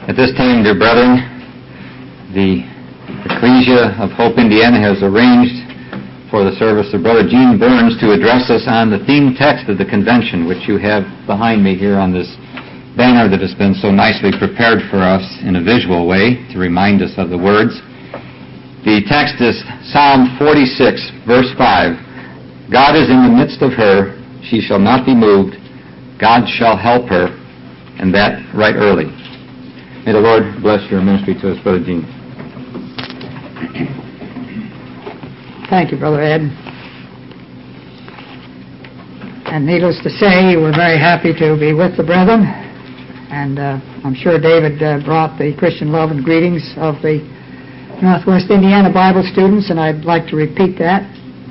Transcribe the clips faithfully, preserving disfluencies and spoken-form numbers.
At this time, dear brethren, the Ecclesia of Hope, Indiana has arranged for the service of Brother Gene Burns to address us on the theme text of the convention, which you have behind me here on this banner that has been so nicely prepared for us in a visual way to remind us of the words. The text is Psalm forty-six, verse five. God is in the midst of her, she shall not be moved. God shall help her, and that right early. May the Lord bless your ministry to us, Brother Gene. Thank you, Brother Ed. And needless to say, we're very happy to be with the brethren. And uh, I'm sure David uh, brought the Christian love and greetings of the Northwest Indiana Bible students, and I'd like to repeat that.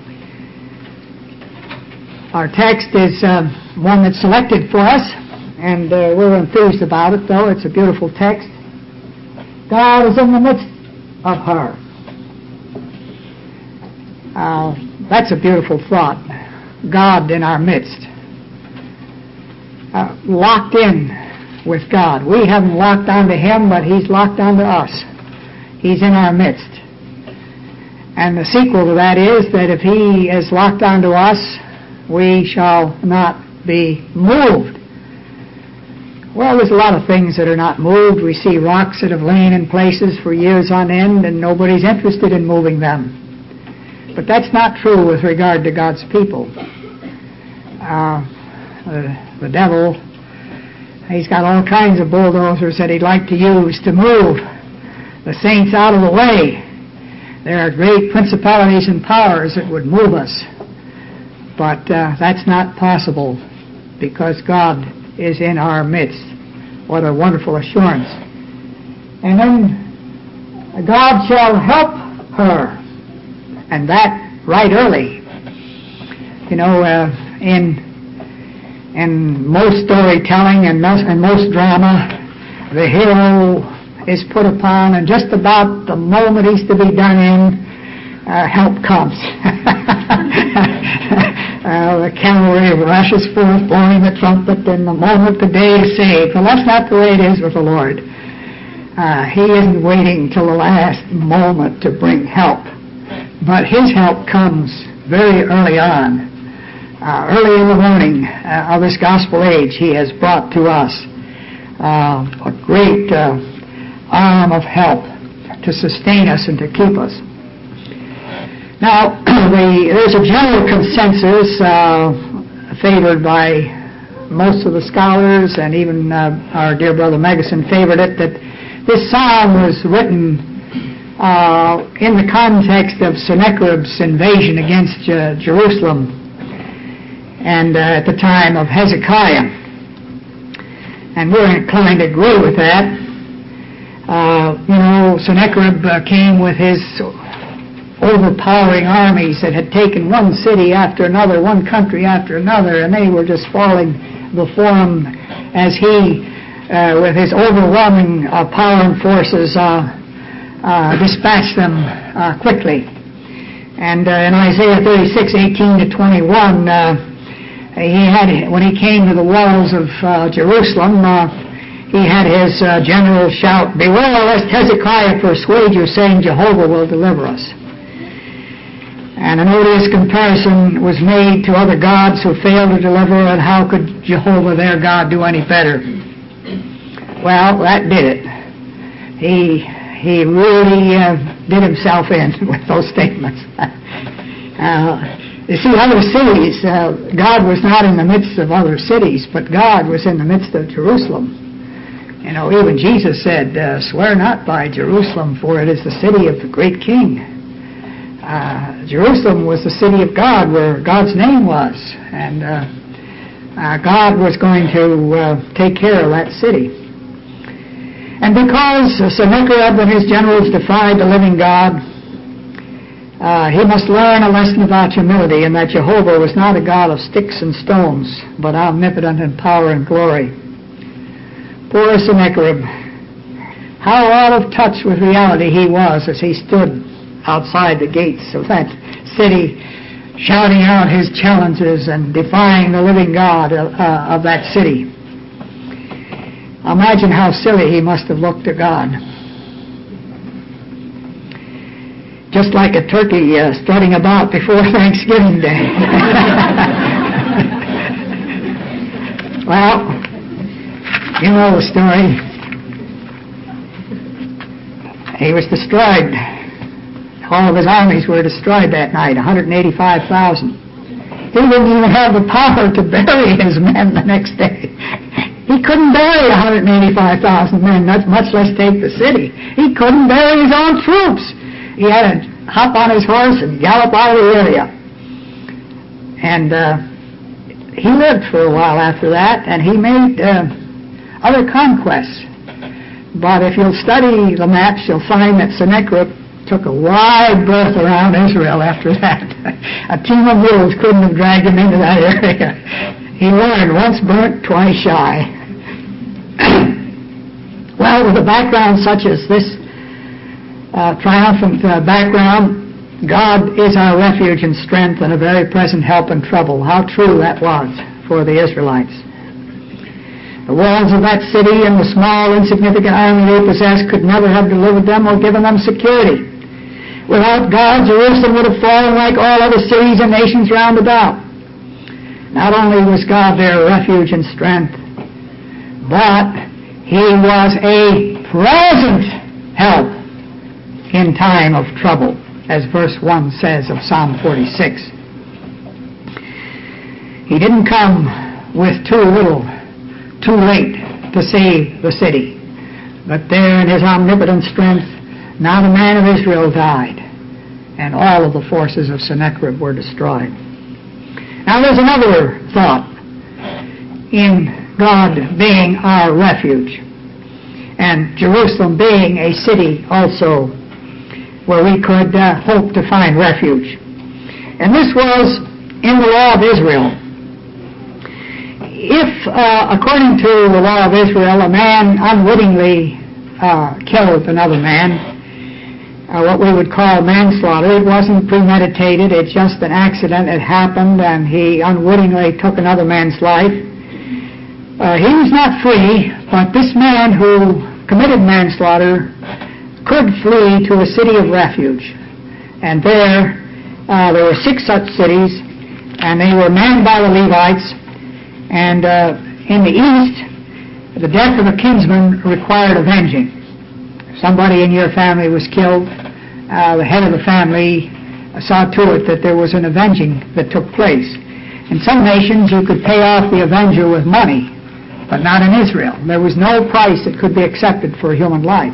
Our text is uh, one that's selected for us, and uh, we're enthused about it, though. It's a beautiful text. God is in the midst of her. Uh, that's a beautiful thought. God in our midst. Uh, locked in with God. We haven't locked onto Him, but He's locked onto us. He's in our midst. And the sequel to that is that if He is locked onto us, we shall not be moved. Well, there's a lot of things that are not moved. We see rocks that have lain in places for years on end, and nobody's interested in moving them. But that's not true with regard to God's people. Uh, the, the devil, he's got all kinds of bulldozers that he'd like to use to move the saints out of the way. There are great principalities and powers that would move us. But uh, that's not possible because God is in our midst. What a wonderful assurance. And then God shall help her. And that right early. You know, uh, in in most storytelling and most, and most drama, the hero is put upon, and just about the moment he's to be done in, uh, help comes. uh, the cavalry rushes forth, blowing the trumpet, and the moment the day is saved. Well, that's not the way it is with the Lord. Uh, he isn't waiting till the last moment to bring help. But His help comes very early on. Uh, early in the morning uh, of this gospel age, He has brought to us uh, a great uh, arm of help to sustain us and to keep us. Now, the, there's a general consensus uh, favored by most of the scholars, and even uh, our dear brother Megason favored it, that this psalm was written Uh, in the context of Sennacherib's invasion against uh, Jerusalem, and uh, at the time of Hezekiah. And we're inclined to agree with that. Uh, you know, Sennacherib uh, came with his overpowering armies that had taken one city after another, one country after another, and they were just falling before him as he, uh, with his overwhelming uh, power and forces, uh, Uh, dispatch them uh, quickly. And uh, in Isaiah thirty-six, eighteen to twenty-one, uh, he had, when he came to the walls of uh, Jerusalem, uh, he had his uh, general shout, "Beware lest Hezekiah persuade you, saying, Jehovah will deliver us." And an odious comparison was made to other gods who failed to deliver, and how could Jehovah, their God, do any better? Well, that did it. He He really uh, did himself in with those statements. uh, you see, other cities, uh, God was not in the midst of other cities, but God was in the midst of Jerusalem. You know, even Jesus said, uh, "Swear not by Jerusalem, for it is the city of the great King." Uh, Jerusalem was the city of God, where God's name was, and uh, uh, God was going to uh, take care of that city. And because Sennacherib and his generals defied the living God, uh, he must learn a lesson about humility, and that Jehovah was not a God of sticks and stones, but omnipotent in power and glory. Poor Sennacherib, how out of touch with reality he was as he stood outside the gates of that city, shouting out his challenges and defying the living God uh, of that city. Imagine how silly he must have looked to God. Just like a turkey uh, strutting about before Thanksgiving Day. Well, you know the story. He was destroyed. All of his armies were destroyed that night, one hundred eighty-five thousand. He didn't even have the power to bury his men the next day. He couldn't bury one hundred eighty-five thousand men, much less take the city. He couldn't bury his own troops. He had to hop on his horse and gallop out of the area. And uh, he lived for a while after that, and he made uh, other conquests. But if you'll study the maps, you'll find that Sennacherib took a wide berth around Israel after that. A team of wolves couldn't have dragged him into that area. He learned, once burnt, twice shy. Well, with a background such as this, uh, triumphant uh, background, God is our refuge and strength and a very present help in trouble. How true that was for the Israelites. The walls of that city and the small, insignificant army they possessed could never have delivered them or given them security. Without God, Jerusalem would have fallen like all other cities and nations round about. Not only was God their refuge and strength, but He was a present help in time of trouble, as verse one says of Psalm forty-six. He didn't come with too little, too late to save the city. But there in His omnipotent strength, not a man of Israel died, and all of the forces of Sennacherib were destroyed. Now there's another thought in God being our refuge, and Jerusalem being a city also where we could uh, hope to find refuge. And this was in the law of Israel. If, uh, according to the law of Israel, a man unwittingly uh, killed another man, uh, what we would call manslaughter, it wasn't premeditated, it's just an accident, it happened, and he unwittingly took another man's life. Uh, he was not free, but this man who committed manslaughter could flee to a city of refuge. And there, uh, there were six such cities, and they were manned by the Levites. And uh, in the east, the death of a kinsman required avenging. Somebody in your family was killed. Uh, the head of the family saw to it that there was an avenging that took place. In some nations, you could pay off the avenger with money, but not in Israel. There was no price that could be accepted for a human life.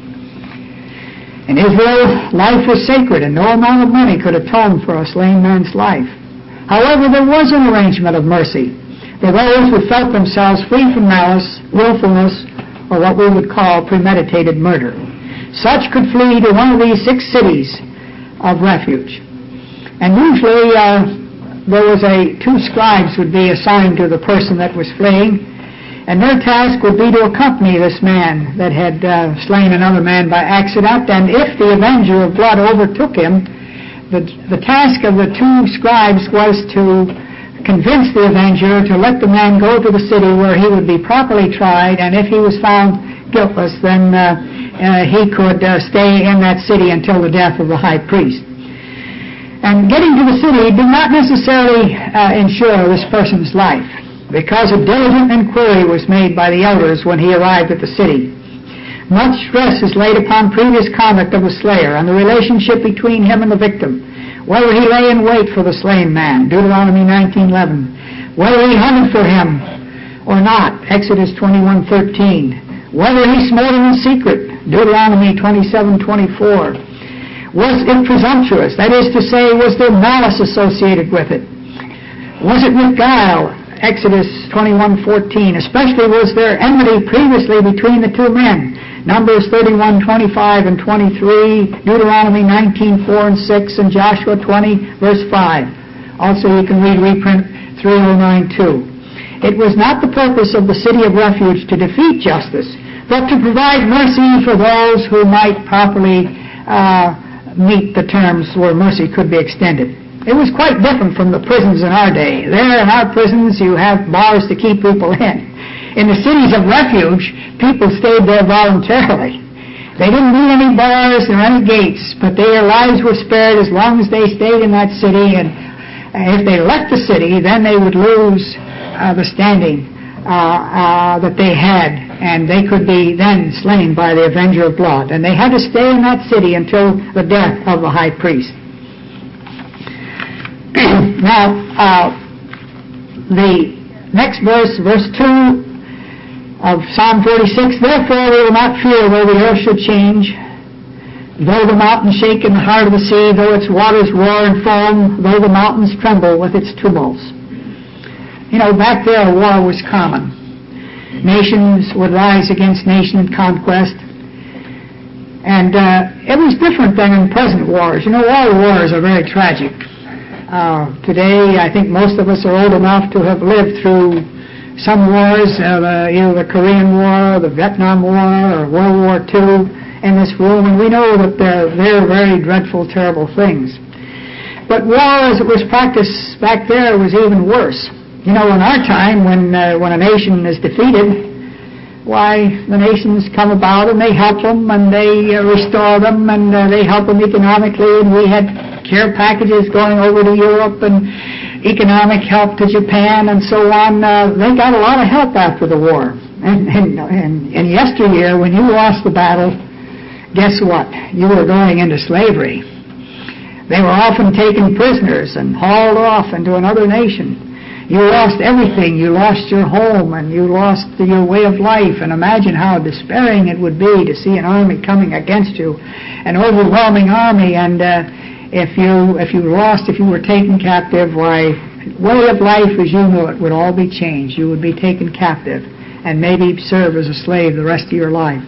In Israel, life was sacred, and no amount of money could atone for a slain man's life. However, there was an arrangement of mercy for those who felt themselves free from malice, willfulness, or what we would call premeditated murder. Such could flee to one of these six cities of refuge. And usually, uh, there was a two scribes would be assigned to the person that was fleeing. And their task would be to accompany this man that had uh, slain another man by accident. And if the avenger of blood overtook him, the, the task of the two scribes was to convince the avenger to let the man go to the city where he would be properly tried. And if he was found guiltless, then uh, uh, he could uh, stay in that city until the death of the high priest. And getting to the city did not necessarily uh, ensure this person's life, because a diligent inquiry was made by the elders when he arrived at the city. Much stress is laid upon previous conduct of the slayer and the relationship between him and the victim, whether he lay in wait for the slain man, Deuteronomy nineteen eleven, whether he hunted for him or not, Exodus twenty-one thirteen, whether he smote him in secret, Deuteronomy twenty-seven twenty-four, was it presumptuous, that is to say, was there malice associated with it? Was it with guile, Exodus twenty-one fourteen, especially was there enmity previously between the two men, Numbers thirty-one twenty-five and twenty-three, Deuteronomy nineteen four and six, and Joshua twenty verse five. Also you can read reprint three oh nine two. It was not the purpose of the city of refuge to defeat justice, but to provide mercy for those who might properly uh, meet the terms where mercy could be extended. It was quite different from the prisons in our day. There in our prisons you have bars to keep people in. In the cities of refuge, people stayed there voluntarily. They didn't need any bars or any gates, but their lives were spared as long as they stayed in that city. And if they left the city, then they would lose uh, the standing uh, uh, that they had, and they could be then slain by the avenger of blood. And they had to stay in that city until the death of the high priest. Now, uh, the next verse, verse two of Psalm forty-six, therefore we will not fear though the earth should change, though the mountains shake in the heart of the sea, though its waters roar and foam, though the mountains tremble with its tumults. You know, back there war was common. Nations would rise against nation in conquest. And uh, it was different than in present wars. You know, all wars are very tragic. Uh, today, I think most of us are old enough to have lived through some wars, uh, the, either the Korean War, the Vietnam War, or World War Two in this room, and we know that they're, they're very dreadful, terrible things. But war, as it was practiced back there, was even worse. You know, in our time, when uh, when a nation is defeated, why, the nations come about and they help them and they uh, restore them and uh, they help them economically, and we had care packages going over to Europe and economic help to Japan and so on. Uh, they got a lot of help after the war. And, and, and, and yesteryear, when you lost the battle, guess what? You were going into slavery. They were often taken prisoners and hauled off into another nation. You lost everything. You lost your home and you lost your way of life. And imagine how despairing it would be to see an army coming against you, an overwhelming army. And uh, if you if you lost, if you were taken captive, why, way of life as you knew it would all be changed. You would be taken captive and maybe serve as a slave the rest of your life.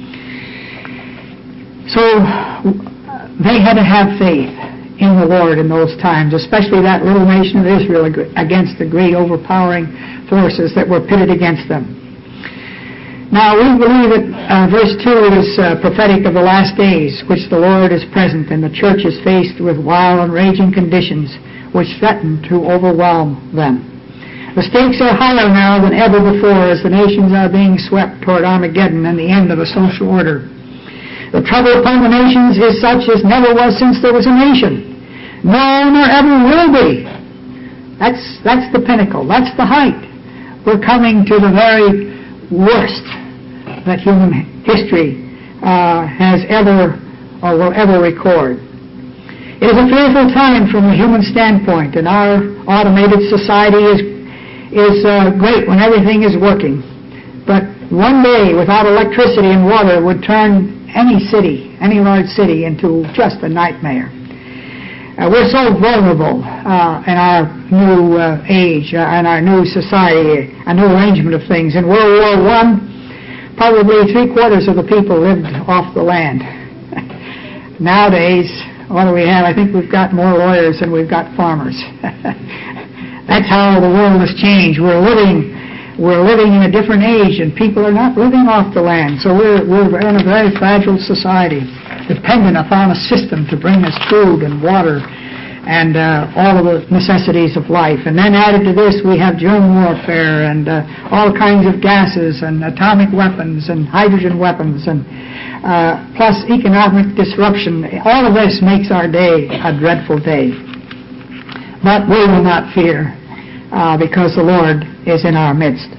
So they had to have faith in the Lord in those times, especially that little nation of Israel against the great overpowering forces that were pitted against them. Now, we believe that uh, verse two is uh, prophetic of the last days, which the Lord is present, and the church is faced with wild and raging conditions which threaten to overwhelm them. The stakes are higher now than ever before as the nations are being swept toward Armageddon and the end of the social order. The trouble upon the nations is such as never was since there was a nation. No, nor ever will be. That's, that's the pinnacle. That's the height. We're coming to the very worst that human history uh, has ever or will ever record. It is a fearful time from the human standpoint, and our automated society is, is uh, great when everything is working. But one day, without electricity and water, would turn any city, any large city, into just a nightmare. Uh, we're so vulnerable uh, in our new uh, age, uh, in our new society, a new arrangement of things. In World War One, probably three quarters of the people lived off the land. Nowadays, what do we have? I think we've got more lawyers than we've got farmers. That's how the world has changed. We're living We're living in a different age, and people are not living off the land. So we're, we're in a very fragile society, dependent upon a system to bring us food and water and uh, all of the necessities of life. And then added to this, we have germ warfare and uh, all kinds of gases and atomic weapons and hydrogen weapons, and uh, plus economic disruption. All of this makes our day a dreadful day. But we will not fear, uh, because the Lord is in our midst.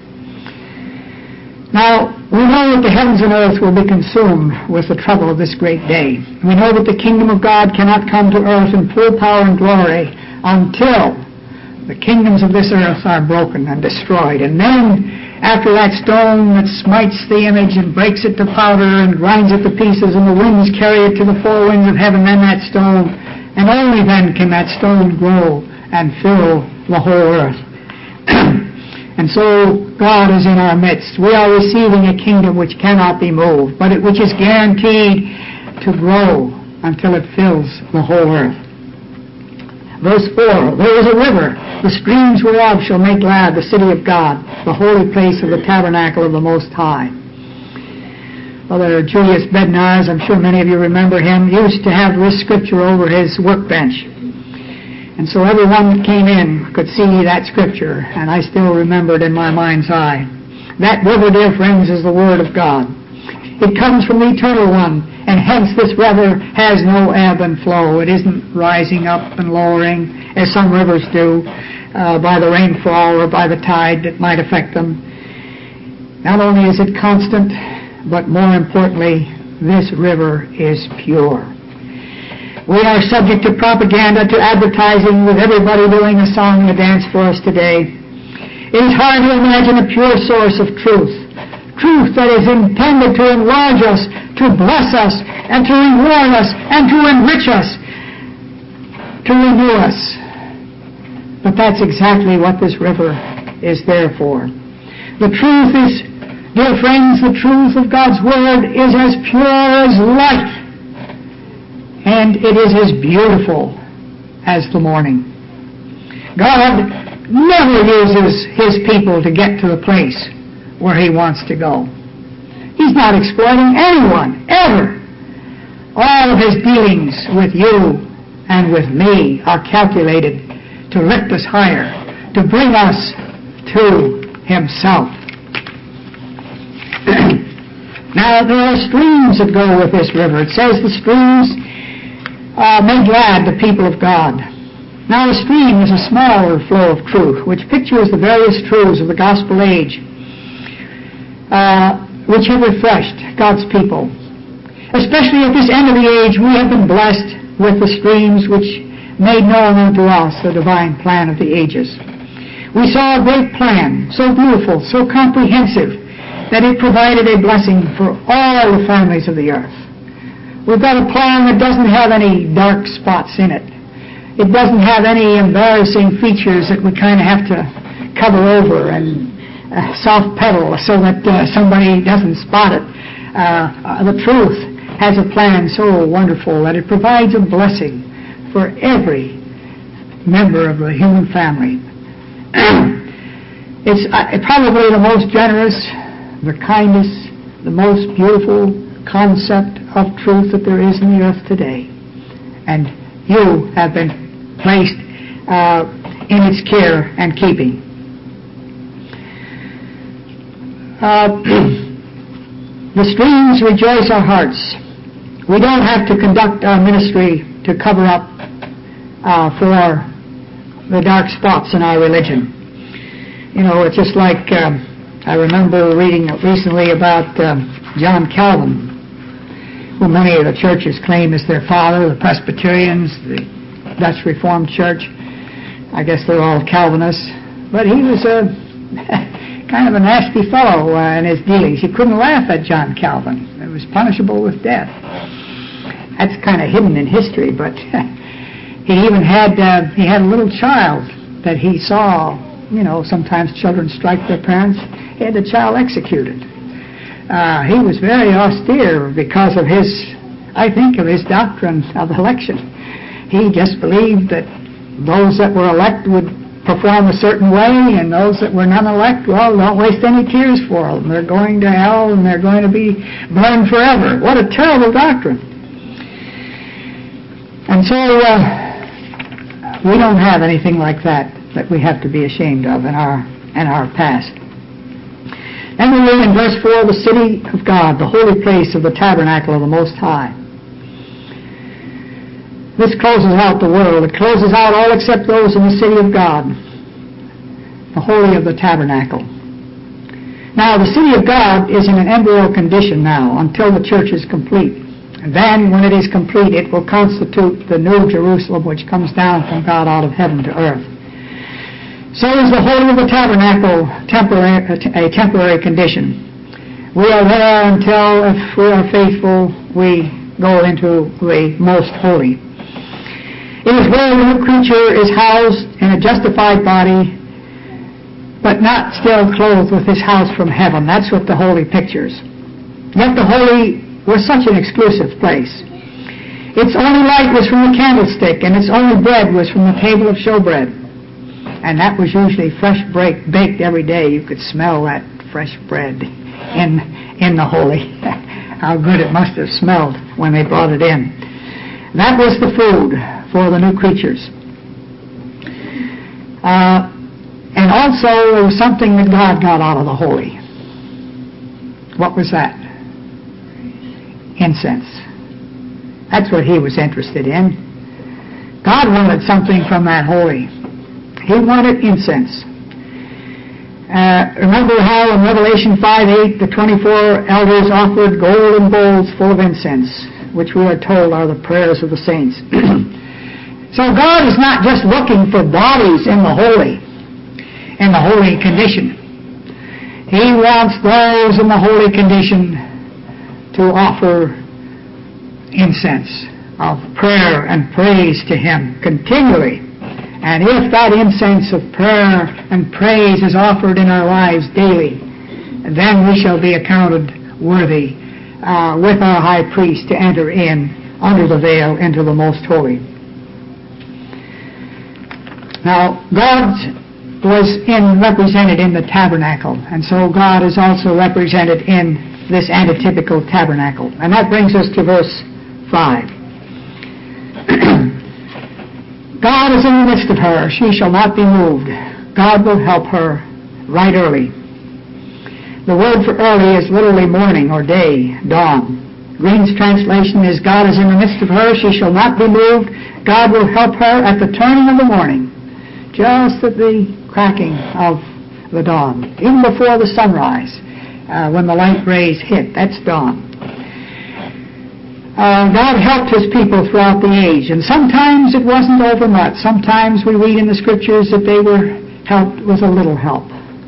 Now, we know that the heavens and earth will be consumed with the trouble of this great day. We know that the kingdom of God cannot come to earth in full power and glory until the kingdoms of this earth are broken and destroyed. And then, after that stone that smites the image and breaks it to powder and grinds it to pieces, and the winds carry it to the four winds of heaven, then that stone, and only then can that stone grow and fill the whole earth. And so God is in our midst. We are receiving a kingdom which cannot be moved, but it, which is guaranteed to grow until it fills the whole earth. Verse four, there is a river, the streams whereof shall make glad the city of God, the holy place of the tabernacle of the Most High. Brother Julius Bednarz, I'm sure many of you remember him, used to have this scripture over his workbench. And so everyone that came in could see that scripture, and I still remember it in my mind's eye. That river, dear friends, is the Word of God. It comes from the Eternal One, and hence this river has no ebb and flow. It isn't rising up and lowering as some rivers do uh, by the rainfall or by the tide that might affect them. Not only is it constant, but more importantly, this river is pure. We are subject to propaganda, to advertising, with everybody doing a song and a dance for us today. It is hard to imagine a pure source of truth. Truth that is intended to enlarge us, to bless us, and to reward us, and to enrich us, to renew us. But that's exactly what this river is there for. The truth is, dear friends, the truth of God's Word is as pure as light, and it is as beautiful as the morning. God never uses His people to get to the place where He wants to go. He's not exploiting anyone, ever. All of His dealings with you and with me are calculated to lift us higher, to bring us to Himself. Now, there are streams that go with this river. It says the streams uh, make glad the people of God. Now, a stream is a smaller flow of truth, which pictures the various truths of the gospel age, uh, which have refreshed God's people. Especially at this end of the age, we have been blessed with the streams which made known unto us the divine plan of the ages. We saw a great plan, so beautiful, so comprehensive, that it provided a blessing for all the families of the earth. We've got a plan that doesn't have any dark spots in it. It doesn't have any embarrassing features that we kind of have to cover over and uh, soft pedal so that uh, somebody doesn't spot it. Uh, uh, the truth has a plan so wonderful that it provides a blessing for every member of the human family. It's uh, probably the most generous, the kindest, the most beautiful concept of truth that there is in the earth today. And you have been placed uh, in its care and keeping. Uh, the streams rejoice our hearts. We don't have to conduct our ministry to cover up uh, for the dark spots in our religion. You know, it's just like um, I remember reading recently about um, John Calvin, who many of the churches claim is their father, the Presbyterians, the Dutch Reformed Church. I guess they're all Calvinists. But he was a kind of a nasty fellow uh, in his dealings. You couldn't laugh at John Calvin. It was punishable with death. That's kind of hidden in history, but he even had uh, he had a little child that he saw. You know, sometimes children strike their parents. He had the child executed. Uh, he was very austere because of his, I think, of his doctrine of election. He just believed that those that were elect would perform a certain way, and those that were non-elect, well, don't waste any tears for them. They're going to hell, and they're going to be burned forever. What a terrible doctrine. And so, uh, we don't have anything like that that we have to be ashamed of in our in our past. Then we read in verse four, the city of God, the holy place of the tabernacle of the Most High. This closes out the world. It closes out all except those in the city of God, the holy of the tabernacle. Now, the city of God is in an embryo condition now until the church is complete. And then, when it is complete, it will constitute the new Jerusalem which comes down from God out of heaven to earth. So is the holy of the tabernacle temporary, a temporary condition. We are there until, if we are faithful, we go into the most holy. It is where the new creature is housed in a justified body, but not still clothed with his house from heaven. That's what the holy pictures. Yet the holy was such an exclusive place. Its only light was from the candlestick, and its only bread was from the table of showbread. And that was usually fresh break, baked every day. You could smell that fresh bread in in the holy. How good it must have smelled when they brought it in. That was the food for the new creatures. Uh, and also, there was something that God got out of the holy. What was that? Incense. That's what he was interested in. God wanted something from that holy. He wanted incense. Uh, remember how in Revelation five eight the twenty-four elders offered golden bowls full of incense, which we are told are the prayers of the saints. So God is not just looking for bodies in the holy, in the holy condition. He wants those in the holy condition to offer incense of prayer and praise to Him continually. And if that incense of prayer and praise is offered in our lives daily, then we shall be accounted worthy uh, with our high priest to enter in under the veil into the most holy. Now, God was in, represented in the tabernacle, and so God is also represented in this antitypical tabernacle. And that brings us to verse five. God is in the midst of her, she shall not be moved. God will help her right early. The word for early is literally morning or day, dawn. Green's translation is God is in the midst of her, she shall not be moved. God will help her at the turning of the morning, just at the cracking of the dawn, even before the sunrise, uh, when the light rays hit. That's dawn. Uh, God helped His people throughout the age, and sometimes it wasn't overmuch. Sometimes we read in the Scriptures that they were helped with a little help.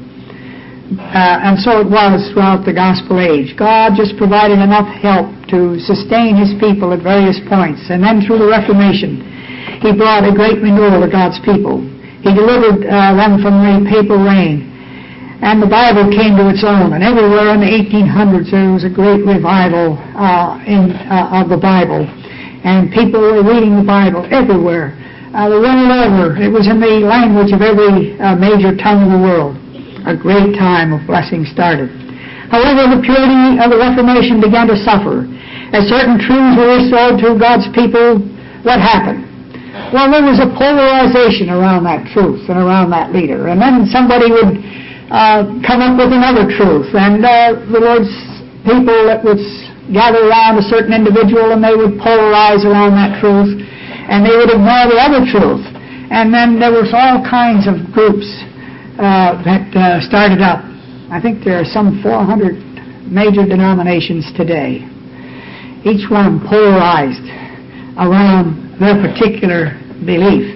Uh, and so it was throughout the gospel age. God just provided enough help to sustain His people at various points. And then through the Reformation, He brought a great renewal to God's people. He delivered uh, them from the papal reign. And the Bible came to its own. And everywhere in the eighteen hundreds there was a great revival uh, in, uh, of the Bible. And people were reading the Bible everywhere. Uh, they went all over. It was in the language of every uh, major tongue of the world. A great time of blessing started. However, the purity of the Reformation began to suffer. As certain truths were restored to God's people, what happened? Well, there was a polarization around that truth and around that leader. And then somebody would uh, come up with another truth. And uh, the Lord's people that would gather around a certain individual and they would polarize around that truth. And they would ignore the other truth. And then there was all kinds of groups uh, that uh, started up. I think there are some four hundred major denominations today. Each one polarized around their particular belief,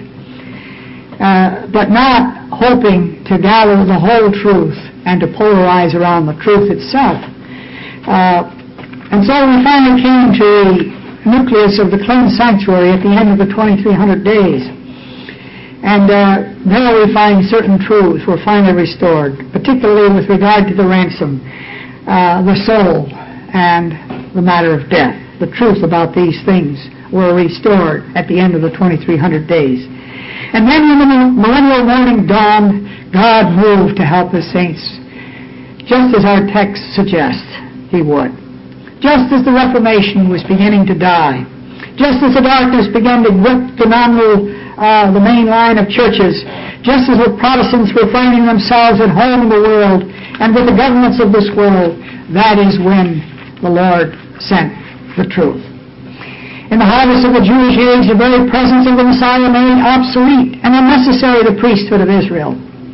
uh, but not hoping to gather the whole truth and to polarize around the truth itself. Uh, and so we finally came to the nucleus of the cleansed sanctuary at the end of the twenty-three hundred days. And uh, there we find certain truths were finally restored, particularly with regard to the ransom, uh, the soul, and the matter of death. The truth about these things were restored at the end of the twenty-three hundred days. And then when the millennial morning dawned, God moved to help His saints, just as our text suggests He would. Just as the Reformation was beginning to die, just as the darkness began to grip the nominal, uh, the main line of churches, just as the Protestants were finding themselves at home in the world and with the governments of this world, that is when the Lord sent the truth. In the harvest of the Jewish age, the very presence of the Messiah made obsolete and unnecessary the priesthood of Israel.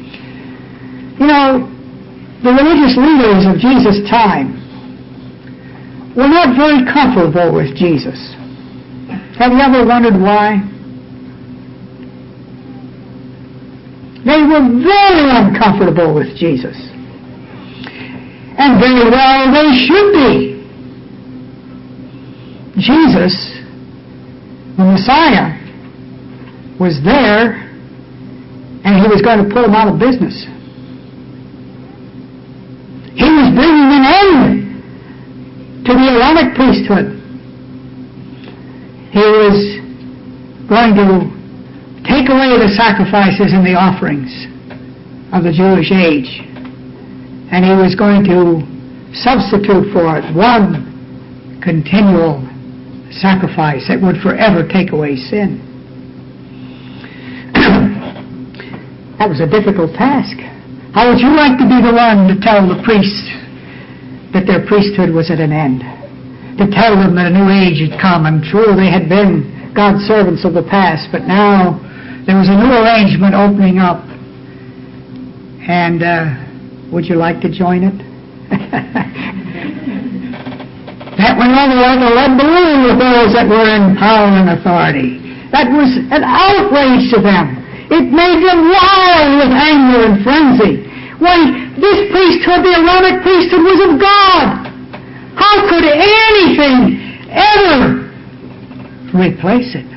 You know, the religious leaders of Jesus' time were not very comfortable with Jesus. Have you ever wondered why? They were very uncomfortable with Jesus. And very well they should be. Jesus, the Messiah, was there, and He was going to put them out of business. He was bringing an end to the Aaronic priesthood. He was going to take away the sacrifices and the offerings of the Jewish age, and He was going to substitute for it one continual sacrifice that would forever take away sin. That was a difficult task. How would you like to be the one to tell the priest that their priesthood was at an end, to tell them that a new age had come, and true, they had been God's servants of the past, but now there was a new arrangement opening up. And uh, would you like to join it? That went over like a lead balloon with those that were in power and authority. That was an outrage to them. It made them wild with anger and frenzy. Why, this priesthood, the Aaronic priesthood, was of God. How could anything ever replace it?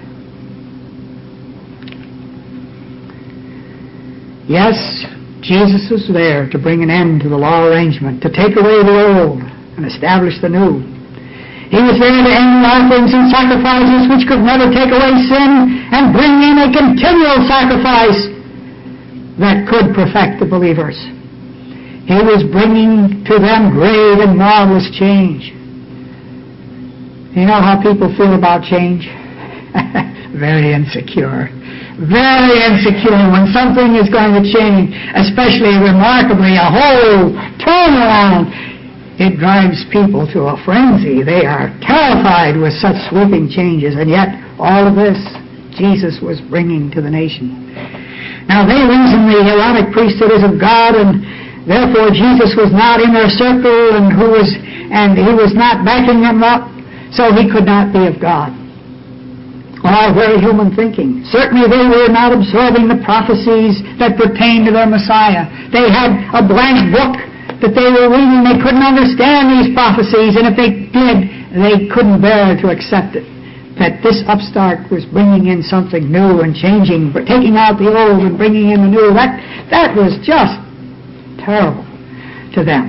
Yes, Jesus was there to bring an end to the law arrangement, to take away the old and establish the new. He was there to end offerings and sacrifices which could never take away sin and bring in a continual sacrifice that could perfect the believers. He was bringing to them great and marvelous change. You know how people feel about change? Very insecure. Very insecure when something is going to change, especially remarkably a whole turnaround. It drives people to a frenzy. They are terrified with such sweeping changes, and yet all of this Jesus was bringing to the nation. Now they reason the Aaronic priesthood is of God, and therefore Jesus was not in their circle, and who was and he was not backing them up, so he could not be of God. All very human thinking. Certainly they were not absorbing the prophecies that pertain to their Messiah. They had a blank book that they were reading. They couldn't understand these prophecies, and if they did, they couldn't bear to accept it. That this upstart was bringing in something new and changing, but taking out the old and bringing in the new, that, that was just terrible to them.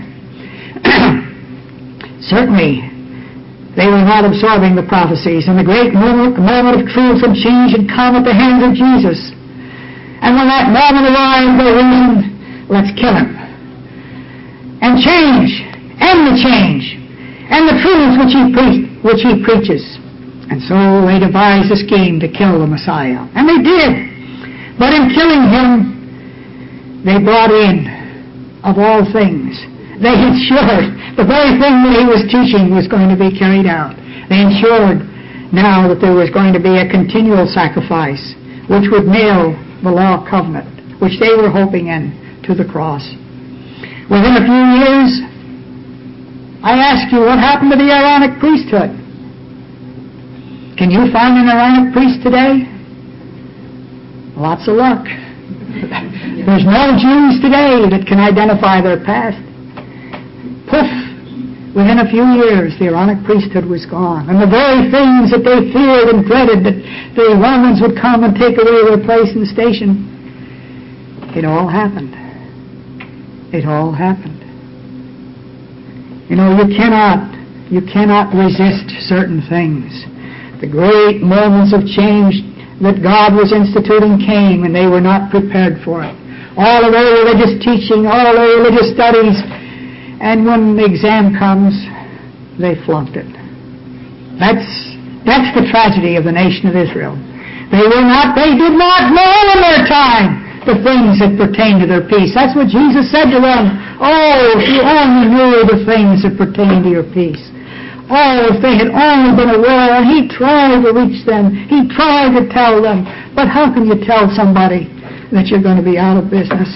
Certainly, they were not absorbing the prophecies, and the great moment, moment of truth and change had come at the hands of Jesus. And when that moment arrived, they reasoned, let's kill him. And change, and the change, and the truth which he, pre- which he preaches. And so they devised a scheme to kill the Messiah. And they did. But in killing him, they brought in, of all things, they ensured the very thing that he was teaching was going to be carried out. They ensured now that there was going to be a continual sacrifice which would nail the law covenant, which they were hoping in, to the cross. Within a few years, I ask you, what happened to the Aaronic priesthood? Can you find an Aaronic priest today? Lots of luck. There's no Jews today that can identify their past. Poof! Within a few years, the Aaronic priesthood was gone. And the very things that they feared and dreaded, that the Romans would come and take away their place and station, it all happened. It all happened. You know, you cannot, you cannot resist certain things. The great moments of change that God was instituting came, and they were not prepared for it. All of their religious teaching, all of their religious studies, and when the exam comes, they flunked it. That's, that's the tragedy of the nation of Israel. They were not, they did not know in their time the things that pertain to their peace. That's what Jesus said to them. Oh, if you only knew the things that pertain to your peace. Oh, if they had only been aware. And he tried to reach them. He tried to tell them. But how can you tell somebody that you're going to be out of business?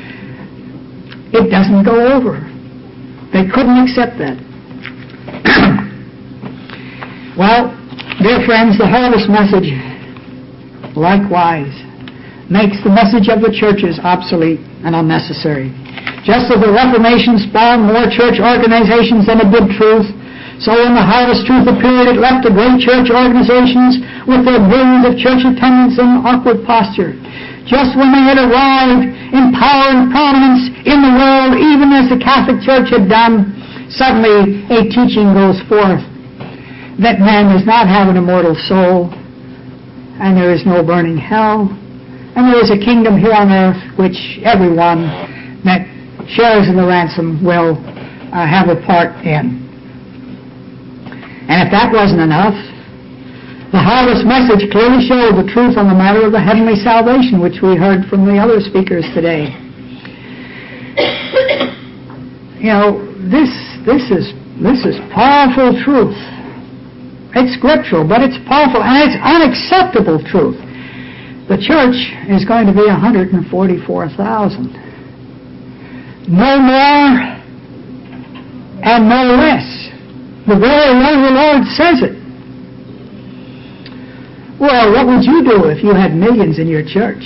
It doesn't go over. They couldn't accept that. Well, dear friends, the harvest message, likewise, makes the message of the churches obsolete and unnecessary. Just as the Reformation spawned more church organizations than it did truth, so when the harvest truth appeared, it left the great church organizations with their millions of church attendants in awkward posture. Just when they had arrived in power and prominence in the world, even as the Catholic Church had done, suddenly a teaching goes forth that man does not have an immortal soul, and there is no burning hell, and there is a kingdom here on earth which everyone that shares in the ransom will uh, have a part in. And if that wasn't enough, the harvest message clearly showed the truth on the matter of the heavenly salvation, which we heard from the other speakers today. You know, this this is this is powerful truth. It's scriptural, but it's powerful, and it's unacceptable truth. The church is going to be one hundred forty-four thousand. No more and no less. The very way the Lord says it. Well, what would you do if you had millions in your church?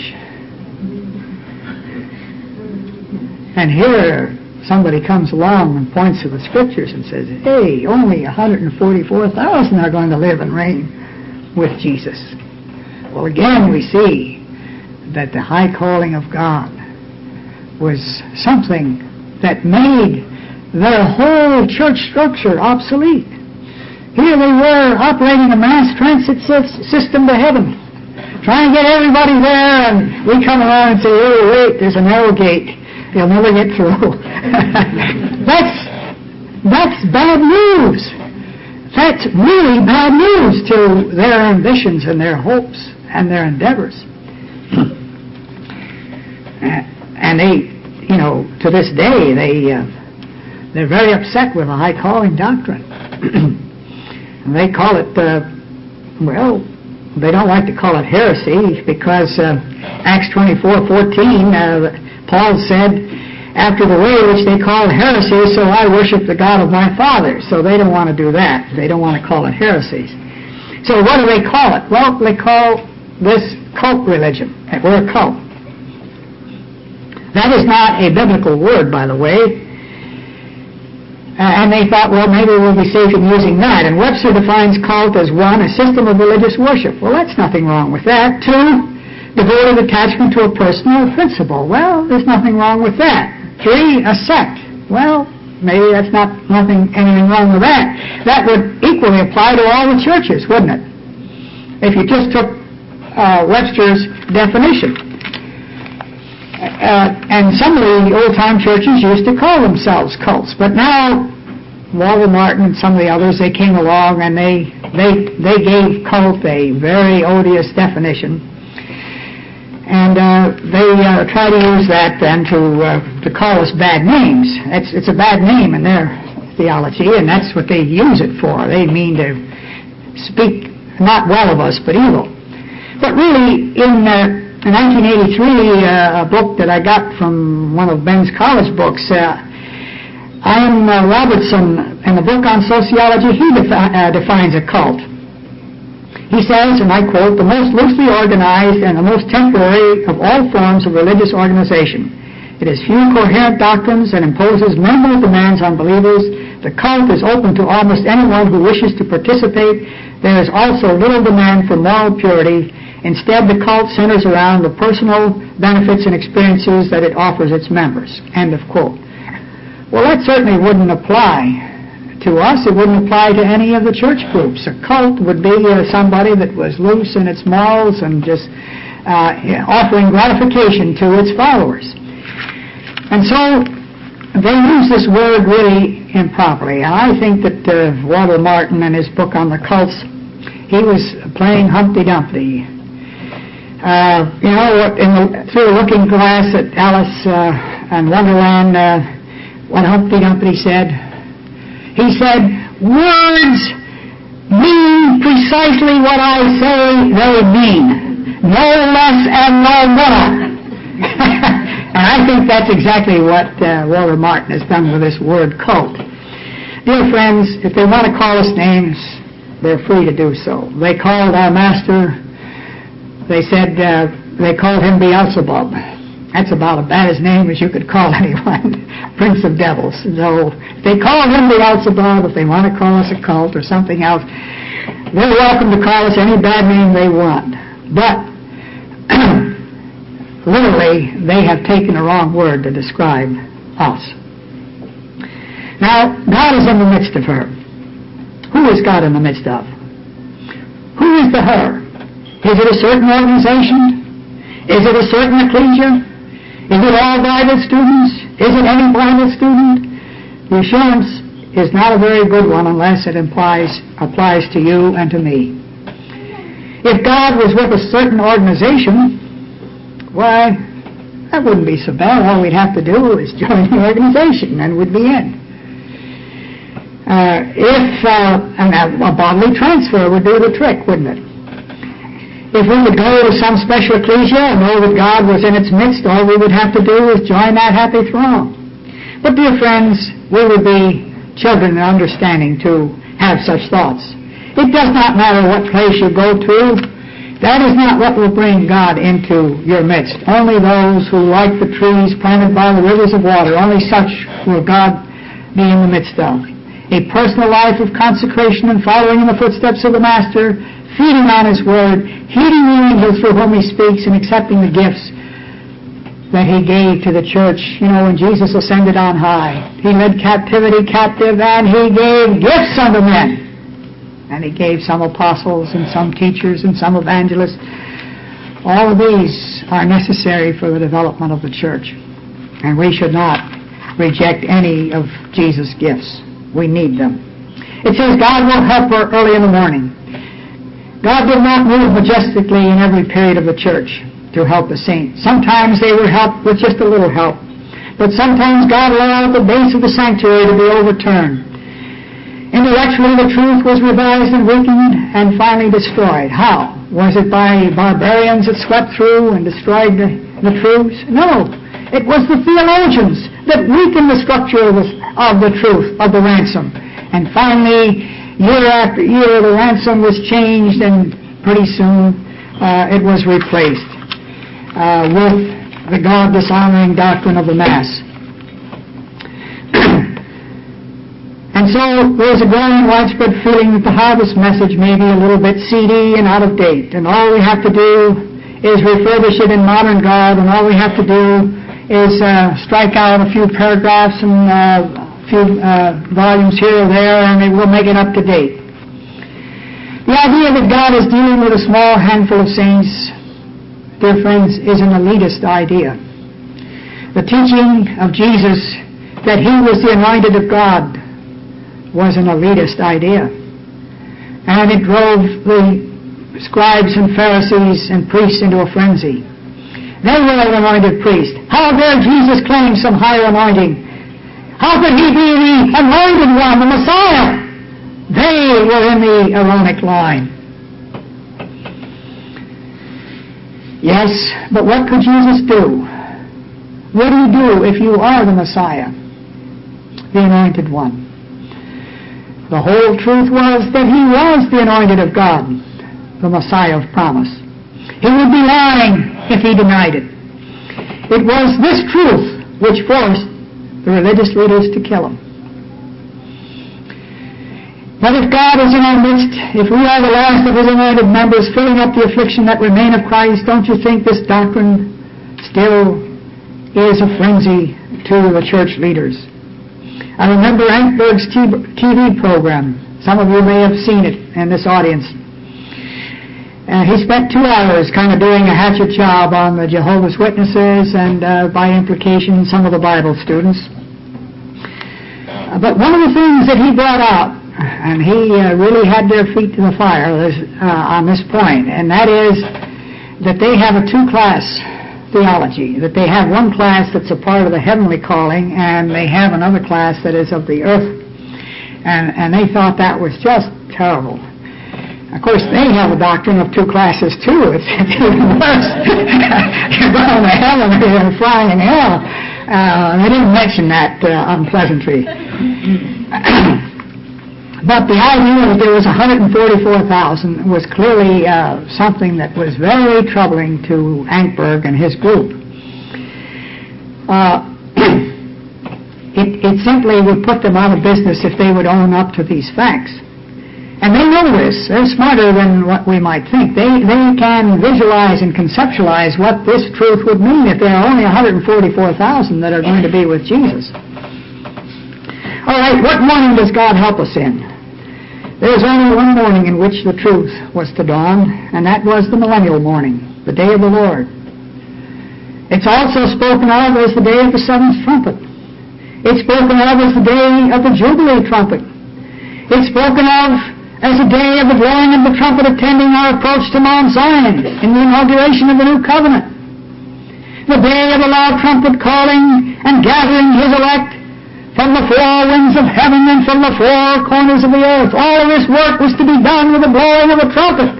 And here somebody comes along and points to the scriptures and says, hey, only one hundred forty-four thousand are going to live and reign with Jesus. Well, again, we see that the high calling of God was something that made their whole church structure obsolete. Here they were operating a mass transit system to heaven, trying to get everybody there, and we come along and say, oh, wait, there's a narrow gate. You'll never get through. that's, that's bad news. That's really bad news to their ambitions and their hopes and their endeavors. And they, you know, to this day, they, uh, they're very upset with the high calling doctrine. And they call it, uh, well, they don't like to call it heresy because uh, Acts twenty-four fourteen, uh, Paul said, after the way which they call heresy, so I worship the God of my fathers. So they don't want to do that. They don't want to call it heresies. So what do they call it? Well, they call this cult religion. We're a cult. That is not a biblical word, by the way. Uh, and they thought, well, maybe we'll be safe in using that. And Webster defines cult as one, a system of religious worship. Well, that's nothing wrong with that. Two, devoted attachment to a person or a principle. Well, there's nothing wrong with that. Three, a sect. Well, maybe that's not nothing anything wrong with that. That would equally apply to all the churches, wouldn't it? If you just took uh, Webster's definition. Uh, and some of the old-time churches used to call themselves cults, but now Walter Martin and some of the others, they came along and they they they gave cult a very odious definition. And uh, they uh, try to use that then to uh, to call us bad names. It's it's a bad name in their theology, and that's what they use it for. They mean to speak not well of us, but evil. But really, in, uh, in nineteen eighty-three, uh, a book that I got from one of Ben's college books, uh, Ian uh, Robertson, in the book on sociology, he defi- uh, defines a cult. He says, and I quote, the most loosely organized and the most temporary of all forms of religious organization. It has few coherent doctrines and imposes minimal demands on believers. The cult is open to almost anyone who wishes to participate. There is also little demand for moral purity. Instead, the cult centers around the personal benefits and experiences that it offers its members. End of quote. Well, that certainly wouldn't apply to us. It wouldn't apply to any of the church groups. A cult would be uh, somebody that was loose in its morals and just uh, offering gratification to its followers. And so they use this word really improperly. And I think that uh, Walter Martin, in his book on the cults, he was playing Humpty Dumpty. Uh, you know, in the, through the looking glass at Alice uh, and Wonderland, uh, what Humpty Dumpty said. He said, words mean precisely what I say they mean. No less and no more. And I think that's exactly what uh, Walter Martin has done with this word cult. Dear friends, if they want to call us names, they're free to do so. They called our master, they said, uh, they called him Beelzebub. That's about as bad a name as you could call anyone. Prince of Devils. So if they call him Beelzebub, if they want to call us a cult or something else, they're welcome to call us any bad name they want. But literally, they have taken the wrong word to describe us. Now, God is in the midst of her. Who is God in the midst of? Who is the her? Is it a certain organization? Is it a certain ecclesia? Is it all Bible students? Is it any Bible student? The assurance is not a very good one unless it implies, applies to you and to me. If God was with a certain organization, why, that wouldn't be so bad. All we'd have to do is join the organization and we'd be in. Uh, if uh, and a, a bodily transfer would do the trick, wouldn't it? If we would go to some special ecclesia and know that God was in its midst, all we would have to do is join that happy throng. But, dear friends, we would be children in understanding to have such thoughts. It does not matter what place you go to. That is not what will bring God into your midst. Only those who, like the trees planted by the rivers of water, only such will God be in the midst of. A personal life of consecration and following in the footsteps of the Master, feeding on His Word, heeding the angels through whom He speaks, and accepting the gifts that He gave to the church. You know, when Jesus ascended on high, He led captivity captive, and He gave gifts unto men. And He gave some apostles, and some teachers, and some evangelists. All of these are necessary for the development of the church. And we should not reject any of Jesus' gifts. We need them. It says God will help her early in the morning. God did not move majestically in every period of the church to help the saints. Sometimes they were helped with just a little help. But sometimes God allowed the base of the sanctuary to be overturned. Intellectually, the truth was revised and weakened and finally destroyed. How? Was it by barbarians that swept through and destroyed the, the truths? No. It was the theologians that weakened the structure of the, of the truth, of the ransom. And finally, year after year, the ransom was changed, and pretty soon uh, it was replaced uh, with the God-dishonoring doctrine of the Mass. And so there's a growing widespread feeling that the harvest message may be a little bit seedy and out of date, and all we have to do is refurbish it in modern garb, and all we have to do is uh, strike out a few paragraphs and uh, a few uh, volumes here or there, and it will make it up to date. The idea that God is dealing with a small handful of saints, dear friends, is an elitist idea. The teaching of Jesus that He was the anointed of God was an elitist idea. And it drove the scribes and Pharisees and priests into a frenzy. They were an anointed priest. How dare Jesus claim some higher anointing? How could He be the anointed one, the Messiah? They were in the Aaronic line. Yes, but what could Jesus do? What do you do if you are the Messiah, the anointed one? The whole truth was that He was the anointed of God, the Messiah of promise. He would be lying if He denied it. It was this truth which forced the religious leaders to kill Him. But if God is in our midst, if we are the last of His anointed members filling up the affliction that remain of Christ, don't you think this doctrine still is a frenzy to the church leaders? I remember Ankberg's T V program. Some of you may have seen it in this audience. Uh, he spent two hours kind of doing a hatchet job on the Jehovah's Witnesses and uh, by implication some of the Bible students. Uh, but one of the things that he brought out, and he uh, really had their feet to the fire is, uh, on this point, and that is that they have a two-class theology, that they have one class that's a part of the heavenly calling, and they have another class that is of the earth. And, and they thought that was just terrible. Of course, they have a doctrine of two classes, too. It's, it's even worse. You're going to heaven or you're flying in hell. Uh, they didn't mention that uh, unpleasantry. But the idea that there was one hundred forty-four thousand was clearly uh, something that was very troubling to Ankberg and his group. Uh, it, it simply would put them out of business if they would own up to these facts. And they know this. They're smarter than what we might think. They, they can visualize and conceptualize what this truth would mean if there are only one hundred forty-four thousand that are going to be with Jesus. All right, what morning does God help us in? There's only one morning in which the truth was to dawn, and that was the millennial morning, the day of the Lord. It's also spoken of as the day of the seventh trumpet. It's spoken of as the day of the Jubilee trumpet. It's spoken of as the day of the blowing of the trumpet attending our approach to Mount Zion in the inauguration of the new covenant. The day of the loud trumpet calling and gathering His elect from the four winds of heaven and from the four corners of the earth. All of this work was to be done with the blowing of a trumpet.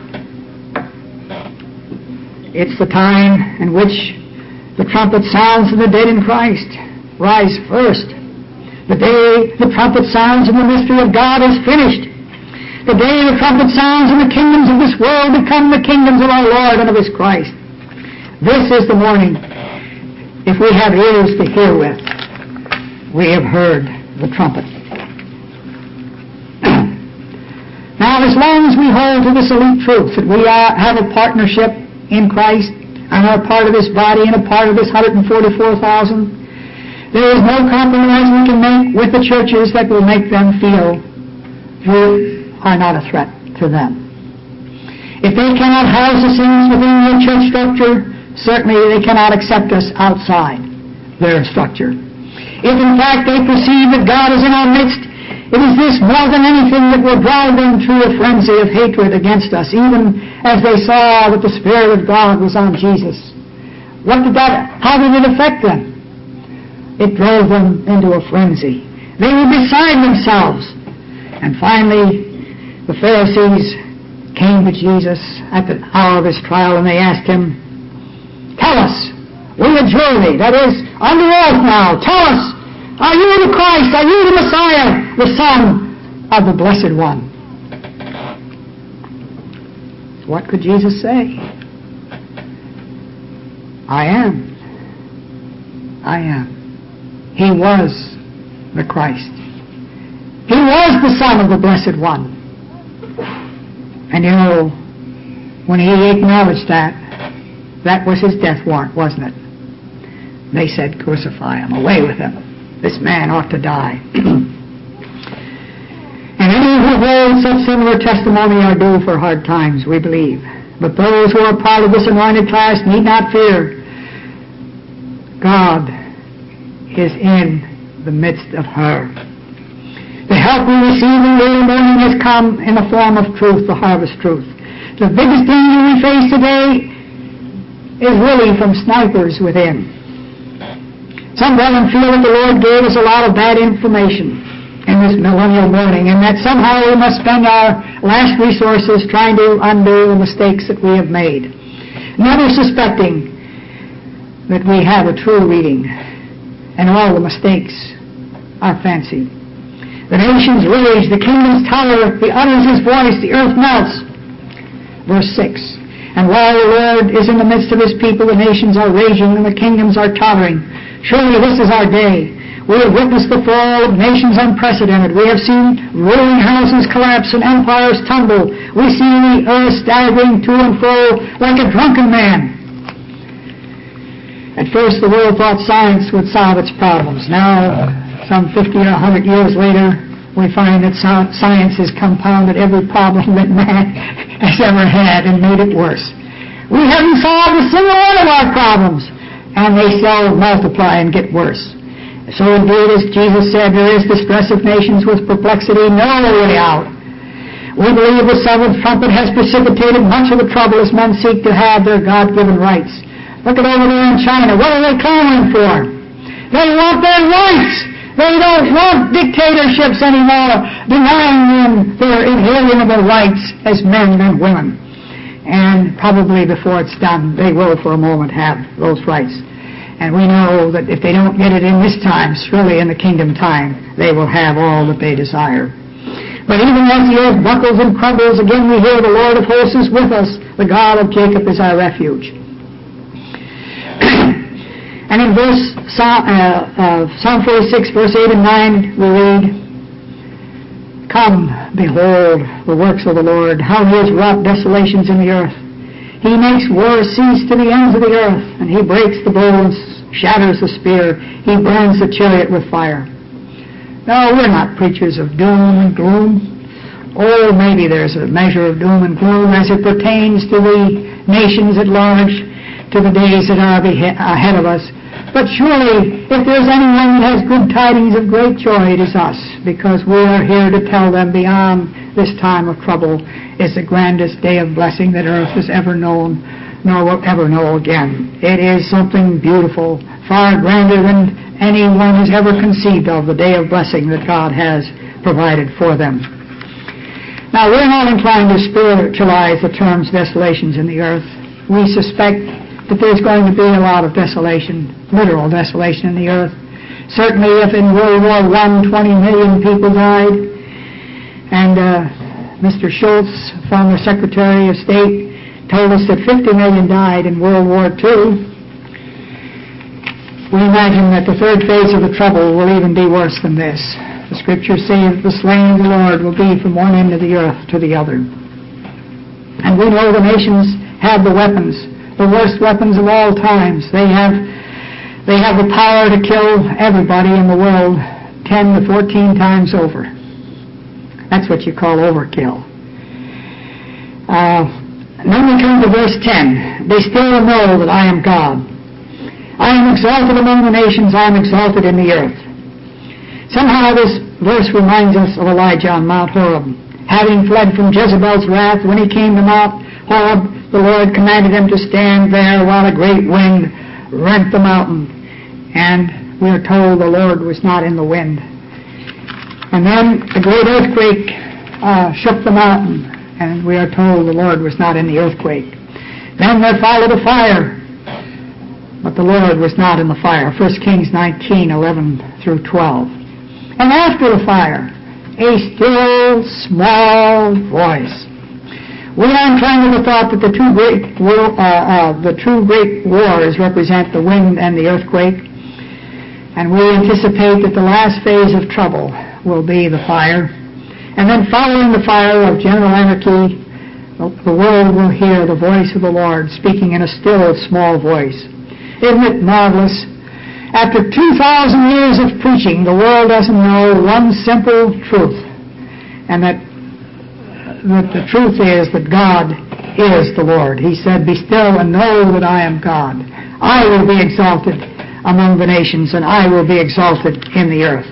It's the time in which the trumpet sounds and the dead in Christ rise first. The day the trumpet sounds and the mystery of God is finished. The day the trumpet sounds and the kingdoms of this world become the kingdoms of our Lord and of His Christ. This is the morning. If we have ears to hear with, we have heard the trumpet. Now, as long as we hold to this elite truth that we are, have a partnership in Christ and are part of this body and a part of this one hundred forty-four thousand, there is no compromise we can make with the churches that will make them feel we are not a threat to them. If they cannot house the saints within their church structure, certainly they cannot accept us outside their structure. If in fact they perceive that God is in our midst, it is this more than anything that will drive them to a frenzy of hatred against us, even as they saw that the Spirit of God was on Jesus. What did that, how did it affect them? It drove them into a frenzy. They were beside themselves. And finally, the Pharisees came to Jesus at the hour of His trial and they asked Him, "Tell us, we adjure Thee," that is, under oath now, "tell us, are you the Christ, are you the Messiah, the Son of the Blessed One?" What could Jesus say? I am. I am. He was the Christ. He was the Son of the Blessed One. And you know, when He acknowledged that, that was His death warrant, wasn't it? They said, "Crucify Him, away with Him. This man ought to die." And any who hold such similar testimony are due for hard times, we believe. But those who are part of this anointed class need not fear. God is in the midst of her. The help we receive in the early morning has come in the form of truth, the harvest truth. The biggest danger we face today is really from snipers within. Some brethren feel that the Lord gave us a lot of bad information in this millennial morning, and that somehow we must spend our last resources trying to undo the mistakes that we have made, never suspecting that we have a true reading, and all the mistakes are fancied. The nations rage, the kingdoms totter, He utters His voice, the earth melts. Verse six, and while the Lord is in the midst of His people, the nations are raging and the kingdoms are tottering. Surely this is our day. We have witnessed the fall of nations unprecedented. We have seen ruling houses collapse and empires tumble. We see the earth staggering to and fro like a drunken man. At first the world thought science would solve its problems. Now, some fifty or one hundred years later, we find that science has compounded every problem that man has ever had and made it worse. We haven't solved a single one of our problems, and they still multiply and get worse. So indeed, as Jesus said, there is distress of nations with perplexity, no way out. We believe the seventh trumpet has precipitated much of the trouble as men seek to have their God-given rights. Look at over there in China. What are they clamoring for? They want their rights. They don't want dictatorships anymore, denying them their inalienable rights as men and women. And probably before it's done, they will for a moment have those rights. And we know that if they don't get it in this time, surely in the kingdom time, they will have all that they desire. But even as the earth buckles and crumbles, again we hear the Lord of hosts is with us. The God of Jacob is our refuge. And in verse Psalm, uh, uh, Psalm forty-six, verse eight and nine, we read, "Come, behold the works of the Lord, how He has wrought desolations in the earth. He makes war cease to the ends of the earth, and He breaks the bow and shatters the spear. He burns the chariot with fire." No, we're not preachers of doom and gloom. Or maybe there's a measure of doom and gloom as it pertains to the nations at large, to the days that are ahead of us. But surely, if there's anyone that has good tidings of great joy, it is us, because we are here to tell them beyond this time of trouble is the grandest day of blessing that earth has ever known, nor will ever know again. It is something beautiful, far grander than anyone has ever conceived of, the day of blessing that God has provided for them. Now, we're not inclined to spiritualize the terms desolations in the earth. We suspect that there's going to be a lot of desolation, literal desolation in the earth. Certainly, if in World War One, twenty million people died, and uh, Mister Schultz, former Secretary of State, told us that fifty million died in World War Two, we imagine that the third phase of the trouble will even be worse than this. The Scriptures say that the slain of the Lord will be from one end of the earth to the other. And we know the nations have the weapons, the worst weapons of all times. They have, they have the power to kill everybody in the world ten to fourteen times over. That's what you call overkill. Uh, then we come to verse ten. They still know that I am God. I am exalted among the nations, I am exalted in the earth. Somehow this verse reminds us of Elijah on Mount Horeb. Having fled from Jezebel's wrath, when he came to Mount Horeb, the Lord commanded him to stand there while a great wind rent the mountain. And we are told the Lord was not in the wind. And then a great earthquake uh, shook the mountain, and we are told the Lord was not in the earthquake. Then there followed a fire, but the Lord was not in the fire. First Kings nineteen, eleven through twelve. And after the fire, a still small voice. We are inclined to the thought that the two great war, uh, uh, the two great wars represent the wind and the earthquake, and we anticipate that the last phase of trouble will be the fire. And then following the fire of general anarchy, the world will hear the voice of the Lord speaking in a still small voice. Isn't it marvelous? After two thousand years of preaching, the world doesn't know one simple truth, and that, that the truth is that God is the Lord. He said, "Be still and know that I am God. I will be exalted among the nations, and I will be exalted in the earth."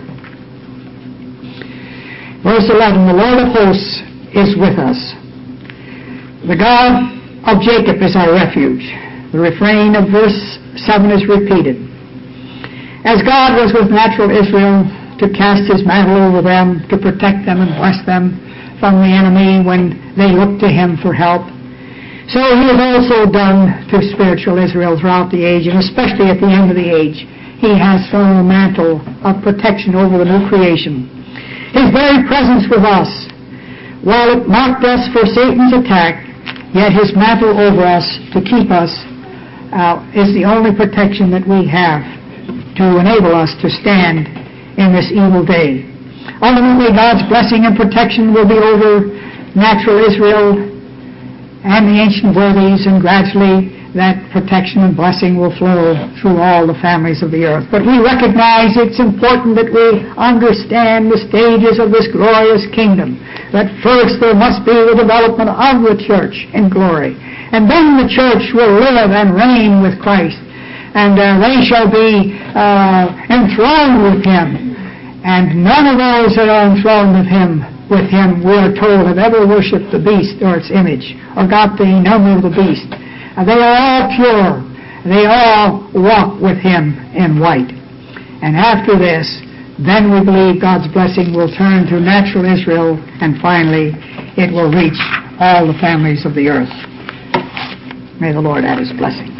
Verse eleven, the Lord of hosts is with us. The God of Jacob is our refuge. The refrain of verse seven is repeated. As God was with natural Israel to cast his mantle over them, to protect them and bless them from the enemy when they looked to him for help, so he has also done to spiritual Israel throughout the age, and especially at the end of the age. He has thrown a mantle of protection over the new creation. His very presence with us, while it marked us for Satan's attack, yet his mantle over us to keep us uh, is the only protection that we have to enable us to stand in this evil day. Ultimately, God's blessing and protection will be over natural Israel and the ancient worthies, and gradually that protection and blessing will flow through all the families of the earth. But we recognize it's important that we understand the stages of this glorious kingdom. That first there must be the development of the church in glory. And then the church will live and reign with Christ. And uh, they shall be uh, enthroned with him. And none of those that are enthroned with him, with him, we are told, have ever worshipped the beast or its image, or got the number of the beast. Uh, they are all pure. They all walk with him in white. And after this, then we believe God's blessing will turn to natural Israel, and finally it will reach all the families of the earth. May the Lord add his blessing.